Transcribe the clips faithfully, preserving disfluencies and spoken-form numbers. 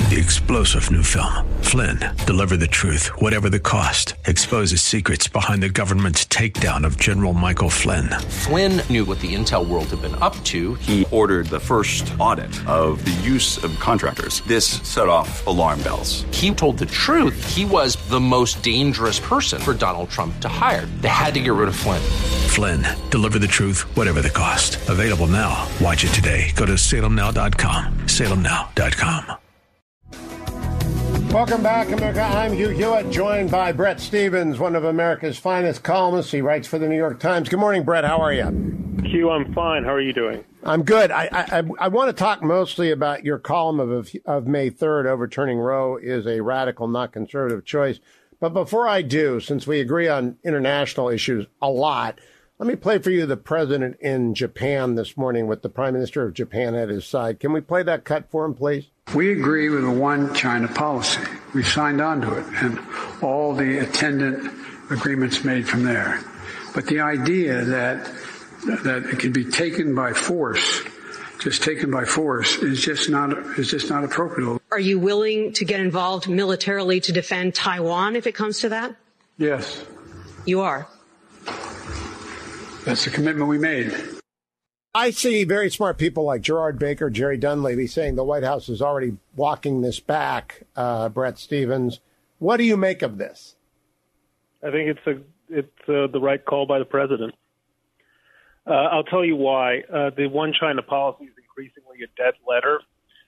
The explosive new film, Flynn, deliver the truth, whatever the cost, exposes secrets behind the government's takedown of General Michael Flynn. Flynn knew what the intel world had been up to. He ordered the first audit of the use of contractors. This set off alarm bells. He told the truth. He was the most dangerous person for Donald Trump to hire. They had to get rid of Flynn. Flynn, deliver the truth, whatever the cost. Available now. Watch it today. Go to salem now dot com. salem now dot com. Welcome back, America. I'm Hugh Hewitt, joined by Bret Stephens, one of America's finest columnists. He writes for the New York Times. Good morning, Bret. How are you? Hugh, I'm fine. How are you doing? I'm good. I I, I want to talk mostly about your column of of May third, overturning Roe is a radical, not conservative choice. But before I do, since we agree on international issues a lot, let me play for you the president in Japan this morning with the Prime Minister of Japan at his side. Can we play that cut for him, please? We agree with a one China policy. We signed on to it and all the attendant agreements made from there. But the idea that that it can be taken by force, just taken by force, is just not is just not appropriate. Are you willing to get involved militarily to defend Taiwan if it comes to that? Yes. You are. That's the commitment we made. I see very smart people like Gerard Baker, Jerry Dunleavy saying the White House is already walking this back. Uh, Bret Stephens, what do you make of this? I think it's a it's uh, the right call by the president. Uh, I'll tell you why. Uh, the one China policy is increasingly a dead letter.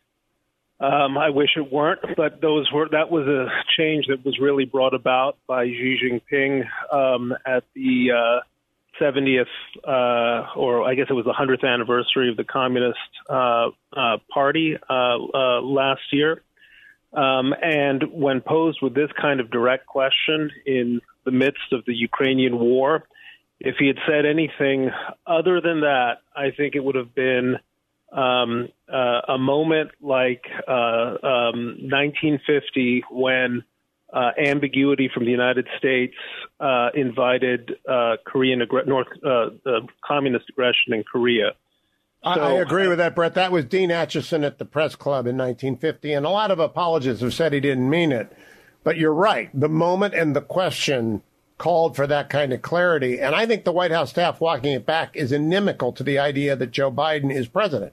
Um, I wish it weren't, but those were that was a change that was really brought about by Xi Jinping um, at the uh, seventieth, uh, or I guess it was the hundredth anniversary of the Communist uh, uh, Party uh, uh, last year. Um, and when posed with this kind of direct question in the midst of the Ukrainian war, if he had said anything other than that, I think it would have been um, uh, a moment like uh, um, nineteen fifty when Uh, ambiguity from the United States uh, invited uh, Korean aggr- North uh, uh, communist aggression in Korea. I, so, I agree with that, Bret. That was Dean Acheson at the Press Club in nineteen fifty, and a lot of apologists have said he didn't mean it. But you're right. The moment and the question called for that kind of clarity, and I think the White House staff walking it back is inimical to the idea that Joe Biden is president.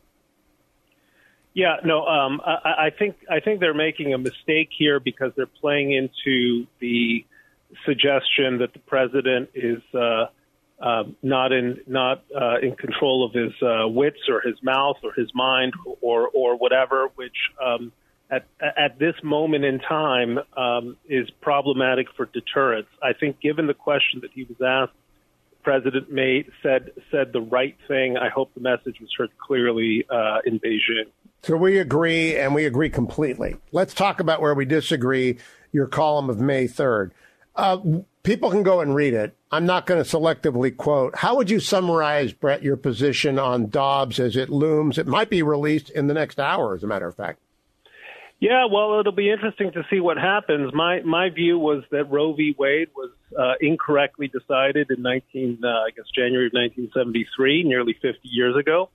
Yeah, no, um, I, I think I think they're making a mistake here because they're playing into the suggestion that the president is uh, uh, not in not uh, in control of his uh, wits or his mouth or his mind or or whatever, which um, at at this moment in time um, is problematic for deterrence. I think, given the question that he was asked, the president made said said the right thing. I hope the message was heard clearly uh, in Beijing. So we agree, and we agree completely. Let's talk about where we disagree, your column of May third. Uh, people can go and read it. I'm not going to selectively quote. How would you summarize, Bret, your position on Dobbs as it looms? It might be released in the next hour, as a matter of fact. Yeah, well, it'll be interesting to see what happens. My my view was that Roe v. Wade was uh, incorrectly decided in nineteen, uh, I guess January of nineteen seventy-three, nearly fifty years ago.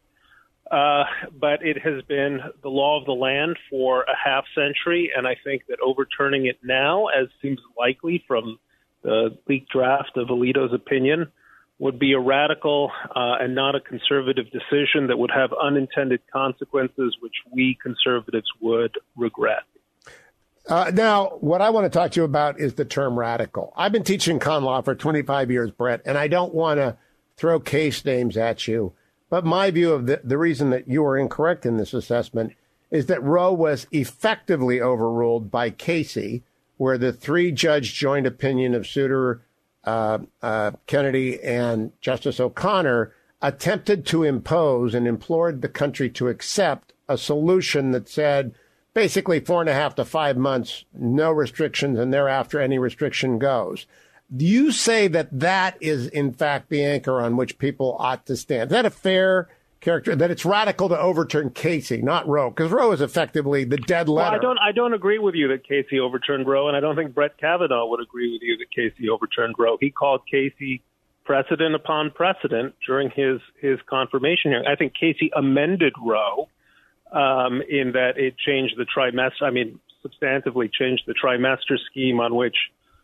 Uh, but it has been the law of the land for a half century, and I think that overturning it now, as seems likely from the leaked draft of Alito's opinion, would be a radical uh, and not a conservative decision that would have unintended consequences, which we conservatives would regret. Uh, now, what I want to talk to you about is the term radical. I've been teaching con law for twenty-five years, Bret, and I don't want to throw case names at you. But my view of the, the reason that you are incorrect in this assessment is that Roe was effectively overruled by Casey, where the three-judge joint opinion of Souter, uh, uh, Kennedy, and Justice O'Connor attempted to impose and implored the country to accept a solution that said basically four and a half to five months, no restrictions, and thereafter any restriction goes. Do you say that that is, in fact, the anchor on which people ought to stand? Is that a fair character, that it's radical to overturn Casey, not Roe? Because Roe is effectively the dead letter. Well, I don't, I don't agree with you that Casey overturned Roe, and I don't think Brett Kavanaugh would agree with you that Casey overturned Roe. He called Casey precedent upon precedent during his, his confirmation hearing. I think Casey amended Roe um, in that it changed the trimester. I mean, substantively changed the trimester scheme on which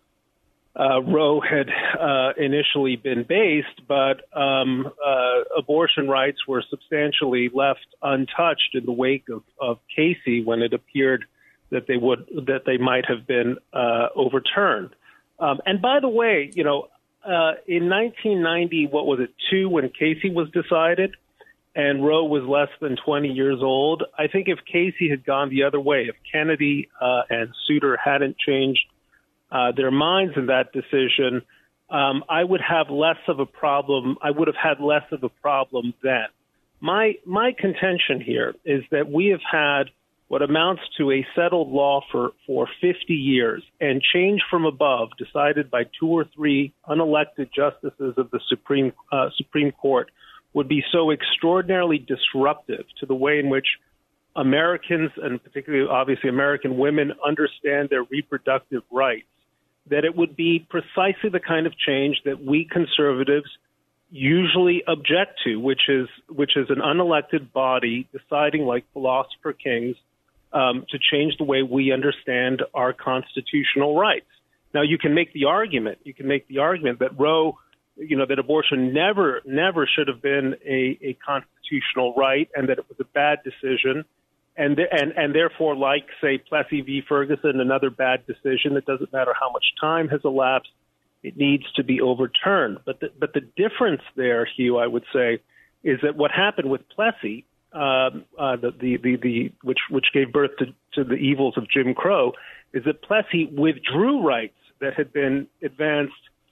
uh, Roe had uh, initially been based, but um, uh, abortion rights were substantially left untouched in the wake of, of Casey when it appeared that they would that they might have been uh, overturned. Um, and by the way, you know, uh, in nineteen ninety, what was it, two, when Casey was decided, and Roe was less than twenty years old, I think if Casey had gone the other way, if Kennedy uh, and Souter hadn't changed uh, their minds in that decision, um, I would have less of a problem. I would have had less of a problem then. My my contention here is that we have had what amounts to a settled law for, for fifty years, and change from above decided by two or three unelected justices of the Supreme uh, Supreme Court would be so extraordinarily disruptive to the way in which Americans, and particularly obviously American women, understand their reproductive rights, that it would be precisely the kind of change that we conservatives usually object to, which is which is an unelected body deciding, like philosopher kings, um, to change the way we understand our constitutional rights. Now, you can make the argument, you can make the argument that Roe, you know, that abortion never, never should have been a, a constitutional right, and that it was a bad decision, and and and therefore, like, say, Plessy v. Ferguson, another bad decision. It doesn't matter how much time has elapsed. It needs to be overturned. But the, but the difference there, Hugh, I would say, is that what happened with Plessy, um, uh, the, the, the, the, which, which gave birth to, to the evils of Jim Crow, is that Plessy withdrew rights that had been advanced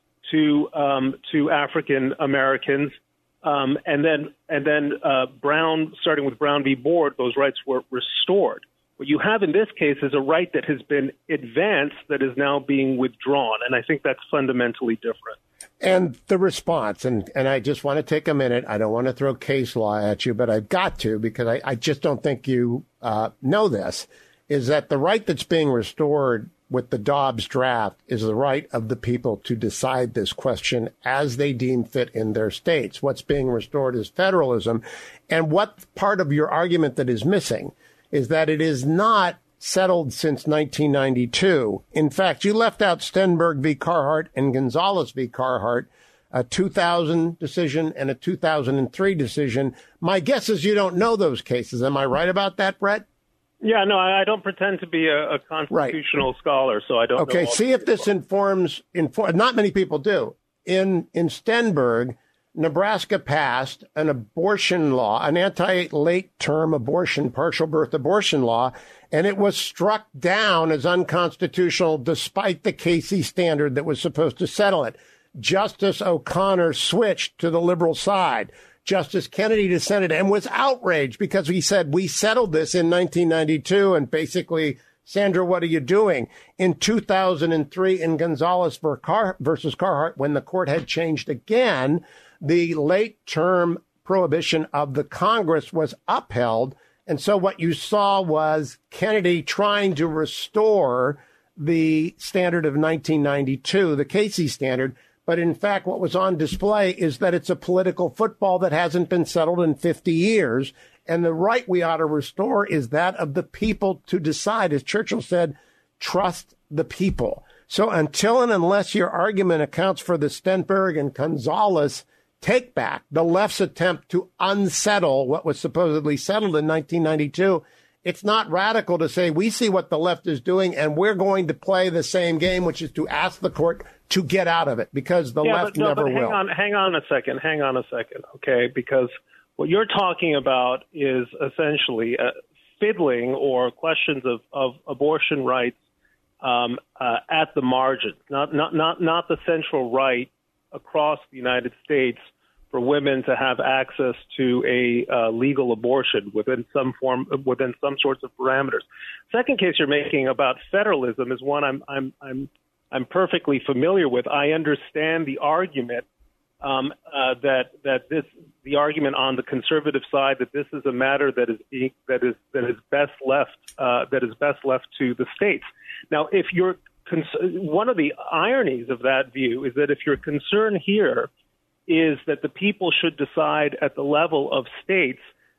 to um, to African Americans, um, and then and then uh, Brown, starting with Brown v. Board, those rights were restored. What you have in this case is a right that has been advanced that is now being withdrawn, and I think that's fundamentally different. And the response, and, and I just want to take a minute. I don't want to throw case law at you, but I've got to, because I, I just don't think you uh, know this, is that the right that's being restored with the Dobbs draft is the right of the people to decide this question as they deem fit in their states. What's being restored is federalism. And what part of your argument that is missing is that it is not settled since nineteen ninety-two. In fact, you left out Stenberg v. Carhart and Gonzalez v. Carhart, a two thousand decision and a two thousand three decision. My guess is you don't know those cases. Am I right about that, Brett? Yeah, no, I don't pretend to be a, a constitutional right. scholar, so I don't okay, know. Okay, see if this informs, inform, not many people do. In, in Stenberg, Nebraska passed an abortion law, an anti-late term abortion, partial birth abortion law, and it was struck down as unconstitutional despite the Casey standard that was supposed to settle it. Justice O'Connor switched to the liberal side. Justice Kennedy dissented and was outraged because he said, we settled this in nineteen ninety-two, and basically, Sandra, what are you doing? In two thousand three, in Gonzalez versus Carhart, when the court had changed again, the late-term prohibition of the Congress was upheld. And so what you saw was Kennedy trying to restore the standard of nineteen ninety-two, the Casey standard. But in fact, what was on display is that it's a political football that hasn't been settled in fifty years. And the right we ought to restore is that of the people to decide. As Churchill said, trust the people. So until and unless your argument accounts for the Stenberg and Gonzalez take back, the left's attempt to unsettle what was supposedly settled in nineteen ninety-two, it's not radical to say we see what the left is doing and we're going to play the same game, which is to ask the court to get out of it, because the yeah, left but no, never but hang will. On, hang on a second. Hang on a second, okay? Because what you're talking about is essentially uh, fiddling or questions of, of abortion rights um, uh, at the margins, not, not, not, not the central right across the United States for women to have access to a uh, legal abortion within some form, within some sorts of parameters. Second case you're making about federalism is one I'm I'm I'm I'm perfectly familiar with. I understand the argument um, uh, that that this the argument on the conservative side that this is a matter that is being, that is that is best left uh, that is best left to the states. Now, if you're cons- one of the ironies of that view is that if your concern here is that the people should decide at the level of states,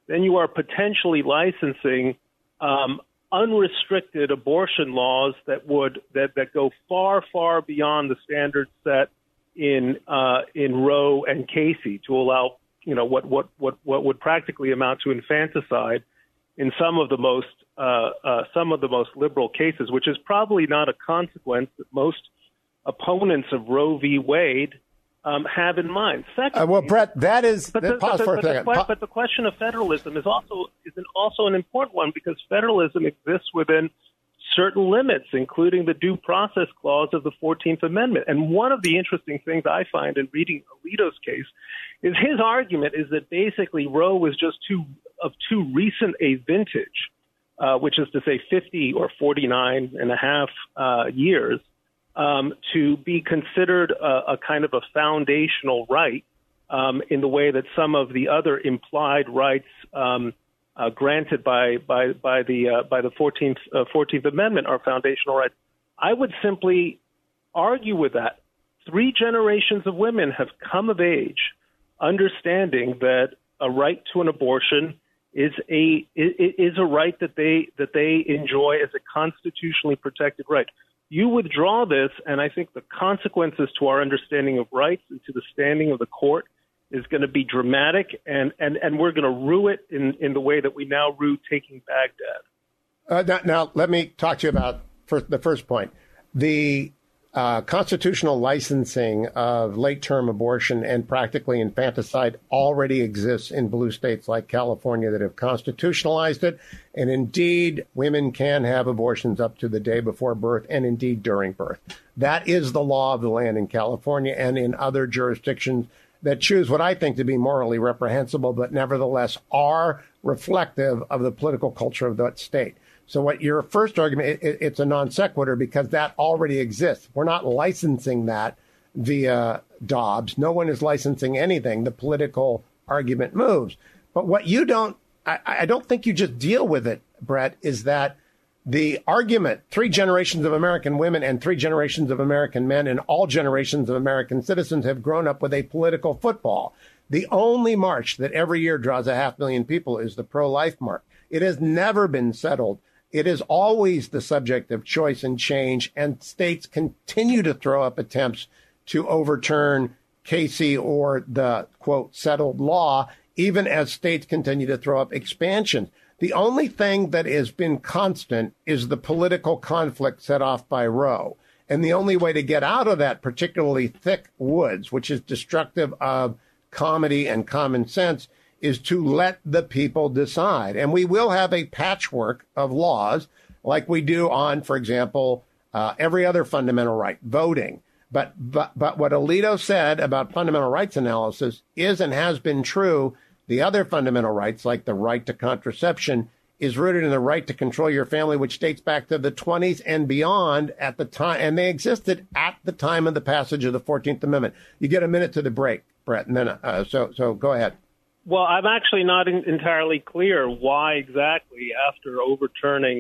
then you are potentially licensing um, unrestricted abortion laws that would that, that go far, far beyond the standards set in uh, in Roe and Casey to allow, you know, what what what what would practically amount to infanticide in some of the most uh, uh, some of the most liberal cases, which is probably not a consequence that most opponents of Roe v. Wade um, have in mind. Second, uh, well, Brett, that is but the, pause but for the, a second. But the, but the question of federalism is also is an, also an important one, because federalism exists within certain limits, including the due process clause of the fourteenth Amendment. And one of the interesting things I find in reading Alito's case is his argument is that basically Roe was just too of too recent a vintage, uh, which is to say fifty or forty-nine and a half uh, years, um, to be considered a, a kind of a foundational right um, in the way that some of the other implied rights um, uh, granted by by by the uh, by the fourteenth uh, fourteenth Amendment are foundational rights. I would simply argue with that. Three generations of women have come of age understanding that a right to an abortion is a is a right that they that they enjoy as a constitutionally protected right. You withdraw this, and I think the consequences to our understanding of rights and to the standing of the court is going to be dramatic, and, and, and we're going to rue it in, in the way that we now rue taking Baghdad. Uh, now, now, let me talk to you about first, the first point. The uh, constitutional licensing of late-term abortion and practically infanticide already exists in blue states like California that have constitutionalized it. And indeed, women can have abortions up to the day before birth and indeed during birth. That is the law of the land in California and in other jurisdictions that choose what I think to be morally reprehensible, but nevertheless are reflective of the political culture of that state. So what your first argument, it, it's a non sequitur because that already exists. We're not licensing that via Dobbs. No one is licensing anything. The political argument moves. But what you don't, I, I don't think you just deal with it, Brett, is that the argument, three generations of American women and three generations of American men and all generations of American citizens have grown up with a political football. The only march that every year draws a half million people is the pro-life march. It has never been settled. It is always the subject of choice and change, and states continue to throw up attempts to overturn Casey or the, quote, settled law, even as states continue to throw up expansions. The only thing that has been constant is the political conflict set off by Roe. And the only way to get out of that particularly thick woods, which is destructive of comedy and common sense, is to let the people decide. And we will have a patchwork of laws like we do on, for example, uh, every other fundamental right, voting. But, but, but what Alito said about fundamental rights analysis is and has been true. The other fundamental rights, like the right to contraception, is rooted in the right to control your family, which dates back to the twenties and beyond at the time. And they existed at the time of the passage of the fourteenth Amendment. You get a minute to the break, Brett, and then uh, so so go ahead. Well, I'm actually not in- entirely clear why exactly, after overturning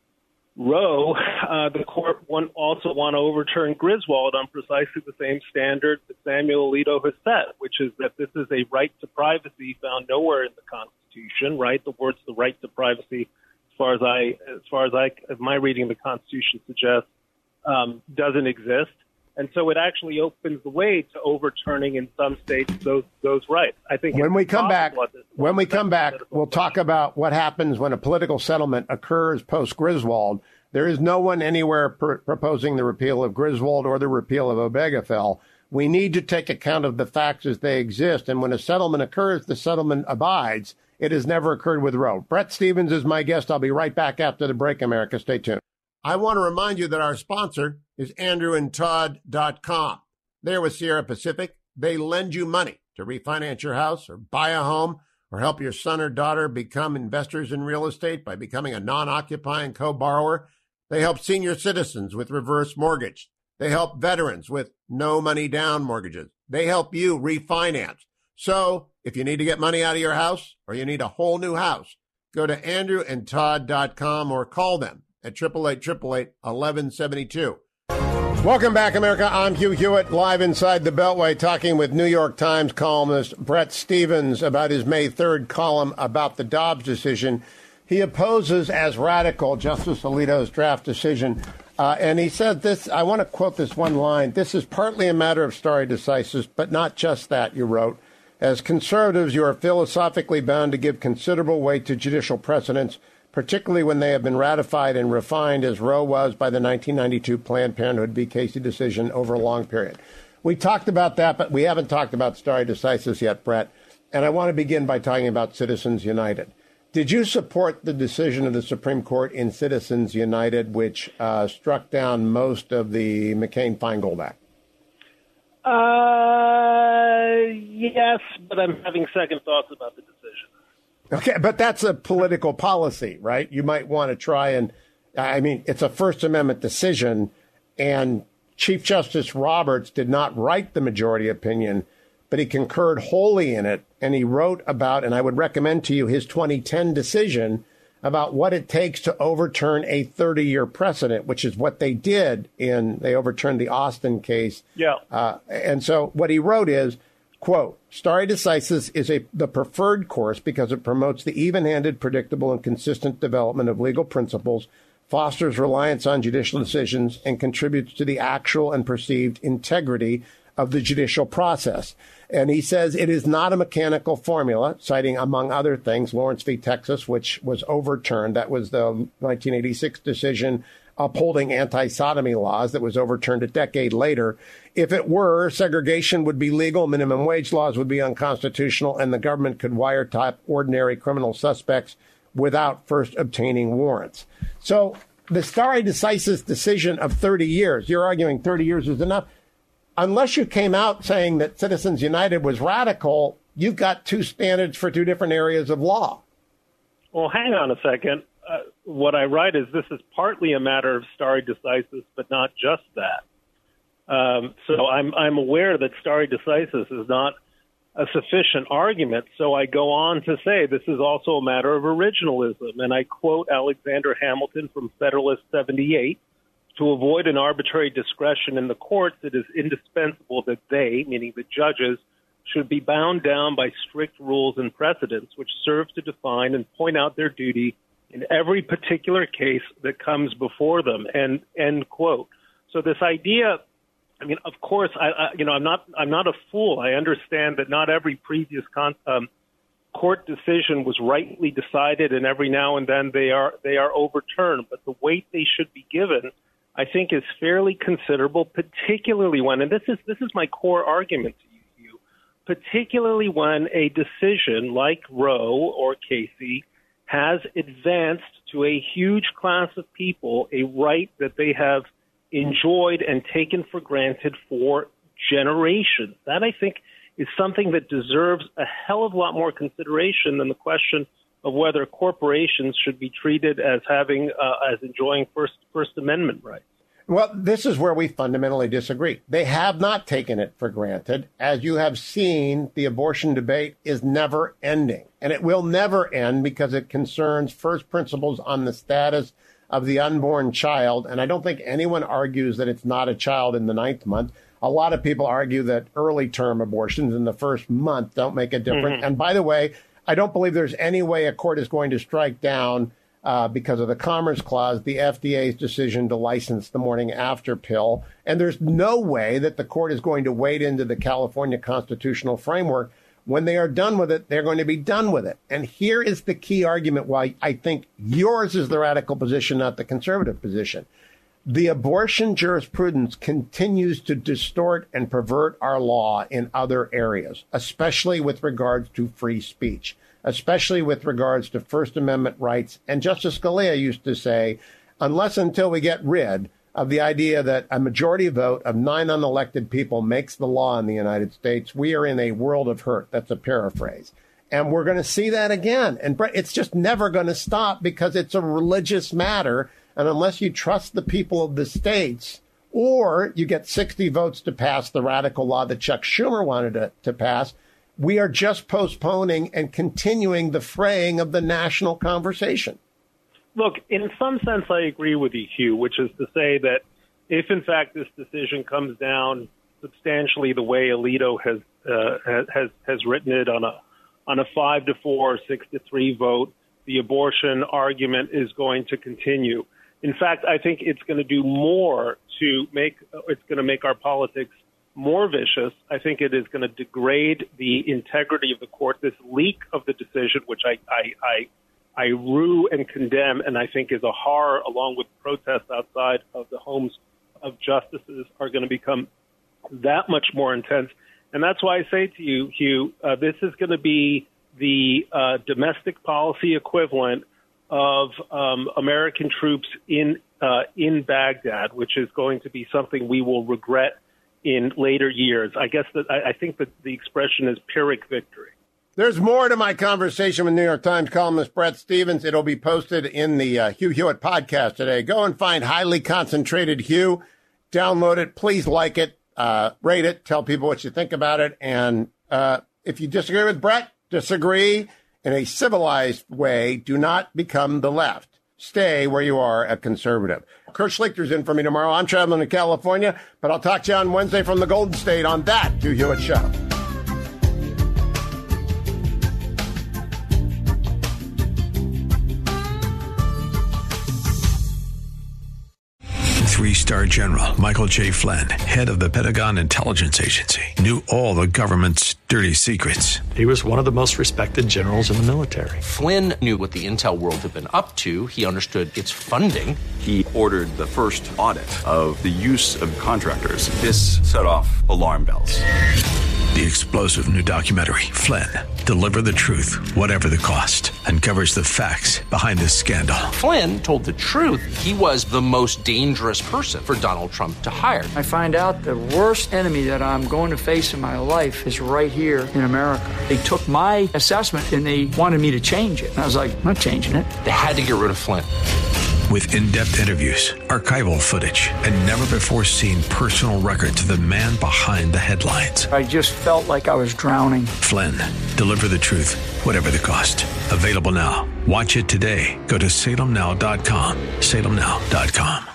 Roe, uh, the court want, also want to overturn Griswold on precisely the same standard that Samuel Alito has set, which is that this is a right to privacy found nowhere in the Constitution. Right, the words "the right to privacy," as far as I, as far as I, as my reading of the Constitution suggests, um, doesn't exist. And so it actually opens the way to overturning in some states those those rights. I think when we come back, when we come back, we'll talk about what happens when a political settlement occurs post Griswold. There is no one anywhere pr- proposing the repeal of Griswold or the repeal of Obergefell. We need to take account of the facts as they exist. And when a settlement occurs, the settlement abides. It has never occurred with Roe. Brett Stevens is my guest. I'll be right back after the break, America. Stay tuned. I want to remind you that our sponsor is andrew and todd dot com. They're with Sierra Pacific. They lend you money to refinance your house or buy a home or help your son or daughter become investors in real estate by becoming a non-occupying co-borrower. They help senior citizens with reverse mortgage. They help veterans with no money down mortgages. They help you refinance. So if you need to get money out of your house or you need a whole new house, go to andrew and todd dot com or call them at eight eight eight, eight eight eight, one one seven two. Welcome back, America. I'm Hugh Hewitt, live inside the Beltway, talking with New York Times columnist Bret Stephens about his May third column about the Dobbs decision. He opposes as radical Justice Alito's draft decision. Uh, and he said this, I want to quote this one line, "This is partly a matter of stare decisis, but not just that," you wrote. "As conservatives, you are philosophically bound to give considerable weight to judicial precedents, particularly when they have been ratified and refined as Roe was by the nineteen ninety-two Planned Parenthood v. Casey decision over a long period." We talked about that, but we haven't talked about stare decisis yet, Bret. And I want to begin by talking about Citizens United. Did you support the decision of the Supreme Court in Citizens United, which uh, struck down most of the McCain-Feingold Act? Uh, yes, but I'm having second thoughts about the decision. Okay, but that's a political policy, right? You might want to try and, I mean, it's a First Amendment decision, and Chief Justice Roberts did not write the majority opinion, but he concurred wholly in it, and he wrote about, and I would recommend to you his twenty ten decision about what it takes to overturn a thirty-year precedent, which is what they did in, they overturned the Austin case. Yeah. Uh, and so what he wrote is, quote, "Stare decisis is a, the preferred course because it promotes the even-handed, predictable, and consistent development of legal principles, fosters reliance on judicial decisions, and contributes to the actual and perceived integrity of the judicial process." And he says it is not a mechanical formula, citing, among other things, Lawrence v. Texas, which was overturned. That was the nineteen eighty-six decision upholding anti-sodomy laws that was overturned a decade later. If it were, segregation would be legal, minimum wage laws would be unconstitutional, and the government could wiretap ordinary criminal suspects without first obtaining warrants. So the stare decisis decision of thirty years, you're arguing thirty years is enough. Unless you came out saying that Citizens United was radical, you've got two standards for two different areas of law. Well, hang on a second. Uh, what I write is this is partly a matter of stare decisis, but not just that. Um, so I'm I'm aware that stare decisis is not a sufficient argument. So I go on to say this is also a matter of originalism. And I quote Alexander Hamilton from Federalist seventy-eight. "To avoid an arbitrary discretion in the courts, it is indispensable that they," meaning the judges, "should be bound down by strict rules and precedents, which serve to define and point out their duty in every particular case that comes before them." And end quote. So this idea, I mean, of course, I, I you know, I'm not, I'm not a fool. I understand that not every previous con, um, court decision was rightly decided, and every now and then they are, they are overturned. But the weight they should be given, I think, is fairly considerable, particularly when, and this is this is my core argument to you, Hugh, particularly when a decision like Roe or Casey has advanced to a huge class of people a right that they have enjoyed and taken for granted for generations. That, I think, is something that deserves a hell of a lot more consideration than the question of whether corporations should be treated as having, uh, as enjoying First First Amendment rights. Well, this is where we fundamentally disagree. They have not taken it for granted. As you have seen, the abortion debate is never ending, and it will never end because it concerns first principles on the status of the unborn child. And I don't think anyone argues that it's not a child in the ninth month. A lot of people argue that early term abortions in the first month don't make a difference. Mm-hmm. And by the way, I don't believe there's any way a court is going to strike down, uh, because of the Commerce Clause, the F D A's decision to license the morning after pill. And there's no way that the court is going to wade into the California constitutional framework. When they are done with it, they're going to be done with it. And here is the key argument why I think yours is the radical position, not the conservative position. The abortion jurisprudence continues to distort and pervert our law in other areas, especially with regards to free speech, especially with regards to First Amendment rights. And Justice Scalia used to say, unless until we get rid of the idea that a majority vote of nine unelected people makes the law in the United States, we are in a world of hurt. That's a paraphrase. And we're going to see that again. And it's just never going to stop because it's a religious matter. And unless you trust the people of the states, or you get sixty votes to pass the radical law that Chuck Schumer wanted to, to pass, we are just postponing and continuing the fraying of the national conversation. Look, in some sense, I agree with you, Hugh, which is to say that if in fact this decision comes down substantially the way Alito has uh, has has written it on a on a five to four, six to three vote, the abortion argument is going to continue. In fact, I think it's going to do more to make it's going to make our politics more vicious. I think it is going to degrade the integrity of the court. This leak of the decision, which I I I, I rue and condemn, and I think is a horror, along with protests outside of the homes of justices, are going to become that much more intense. And that's why I say to you, Hugh, uh, this is going to be the uh, domestic policy equivalent of um, American troops in uh, in Baghdad, which is going to be something we will regret in later years. I guess that I, I think that the expression is Pyrrhic victory. There's more to my conversation with New York Times columnist Bret Stephens. It'll be posted in the uh, Hugh Hewitt podcast today. Go and find Highly Concentrated Hugh. Download it. Please like it. Uh, rate it. Tell people what you think about it. And uh, if you disagree with Bret, disagree in a civilized way. Do not become the left. Stay where you are, a conservative. Kurt Schlichter's in for me tomorrow. I'm traveling to California, but I'll talk to you on Wednesday from the Golden State on that Hugh Hewitt Show. Three-star general Michael J. Flynn, head of the Pentagon Intelligence Agency, knew all the government's dirty secrets. He was one of the most respected generals in the military. Flynn knew what the intel world had been up to. He understood its funding. He ordered the first audit of the use of contractors. This set off alarm bells. The explosive new documentary, Flynn, Deliver the Truth, Whatever the Cost, uncovers the facts behind this scandal. Flynn told the truth. He was the most dangerous person for Donald Trump to hire. I find out the worst enemy that I'm going to face in my life is right here in America. They took my assessment and they wanted me to change it. And I was like, I'm not changing it. They had to get rid of Flynn. With in-depth interviews, archival footage, and never-before-seen personal records of the man behind the headlines. I just felt like I was drowning. Flynn, Deliver the Truth, Whatever the Cost. Available now. Watch it today. Go to Salem Now dot com. Salem Now dot com.